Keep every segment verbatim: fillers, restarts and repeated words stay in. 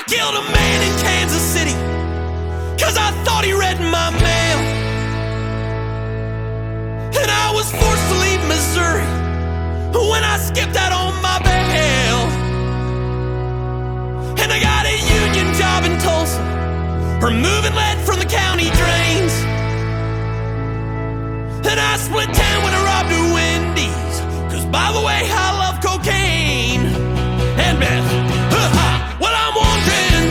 killed a man in Kansas City, cause I thought he read my mail. And I was forced to leave Missouri when I skipped out on my bail. And I got a union job in Tulsa, removing lead from the county drains. And I split town when I robbed a Wendy's, cause by the way, I love cocaine and meth. Ha-ha. Well, I'm wondering,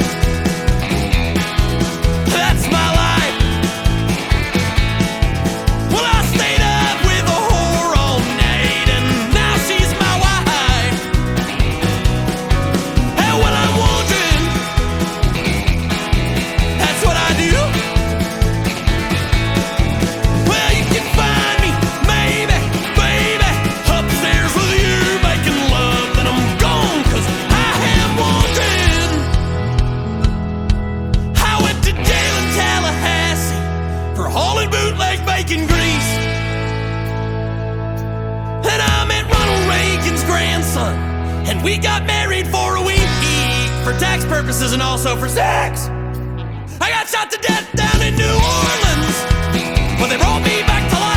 that's my life. Well, I stayed up with a whore all night, and now she's my wife. And well, I'm wondering, that's what I do. Well, you can find me, maybe, baby, upstairs with you making love. Then I'm gone, cause I am wanted. I went to jail in Tallahassee for hauling bootleg bacon grease. And I met Ronald Reagan's grandson, and we got married for a week, for tax purposes and also for sex. I got shot to death down in New Orleans, but they brought me back to life.